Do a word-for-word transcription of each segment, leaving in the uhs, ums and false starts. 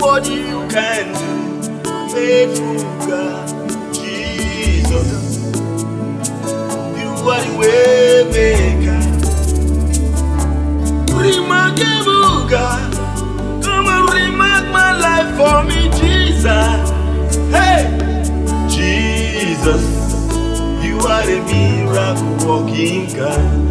what you can do, faithful God, Jesus. You are the way maker, remarkable God. Come and remark my life for me, Jesus. Hey, Jesus, you are the miracle working God.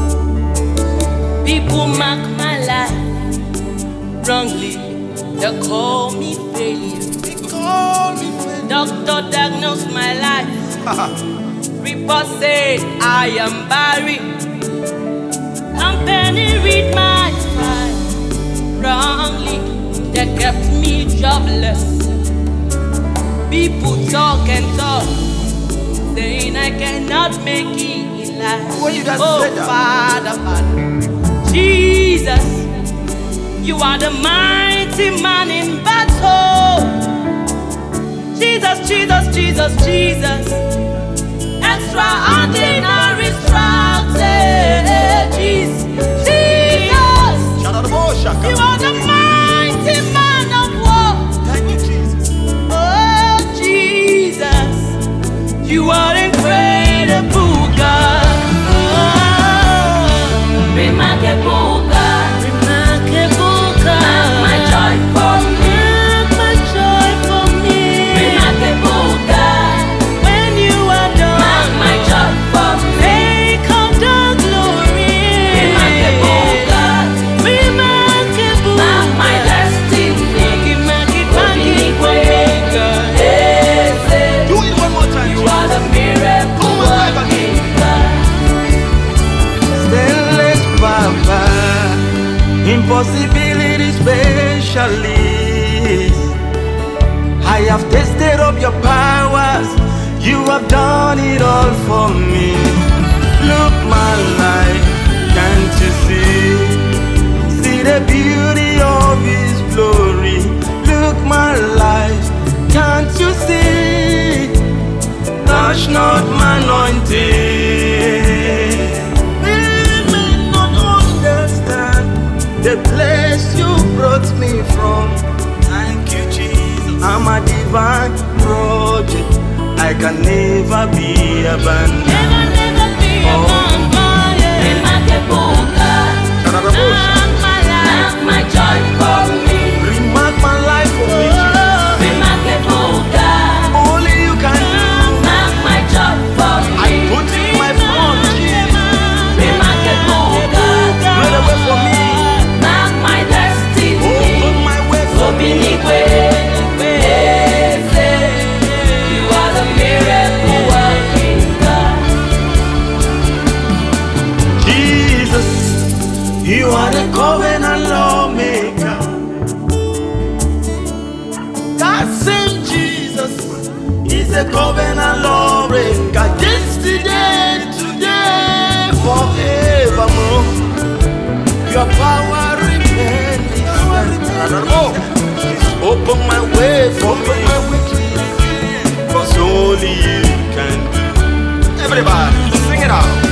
People mark my life wrongly. They call me failure. They call me failure. Doctor diagnosed my life. Report said I am barren. Company read my file wrongly. They kept me jobless. People talk and talk, saying I cannot make it in life. When you guys oh, said that? Father, Father, Jesus, you are the mighty man in battle. Jesus, Jesus, Jesus, Jesus, extraordinary structure. Jesus, Jesus, shout out the boy, Shaka. You are the mighty man of war. Thank you, Jesus. Oh, Jesus, you are incredible, God. Oh, remarkable God, remarkable God. Mark my joy for me, mark my joy for me. Remarkable God, when you are done, mark my joy for me. Take all the glory. Remarkable God, remarkable. Mark my destiny. Mark it, mark it, mark it, God. Do it one more time. You are the miracle working God. Stainless Papa, impossibility specialist. I have tasted of your powers, you have done it all for me. Look my life, can't you see? See the beauty of His glory. Look my life, can't you see? Touch not my anointing. We may not understand the place you brought me from. Thank you, Jesus. I'm a divine project. I can never be abandoned. Never, never be Oh. abandoned. Yeah. Remarkable God, mark my life, mark my joy for me. Remark my life for me, Jesus. Remarkable God, Only you can do. mark my joy for me. I put in my front, Jesus. Remarkable God, Made a way for me. mark my destiny. Open my way for me. You are the miracle working God. Jesus, you are the covenant lawmaker. That same Jesus is a covenant lawmaker. Yesterday, today, forevermore. Your power remains. Open my way for me. Cause only you can do. Everybody, sing it out.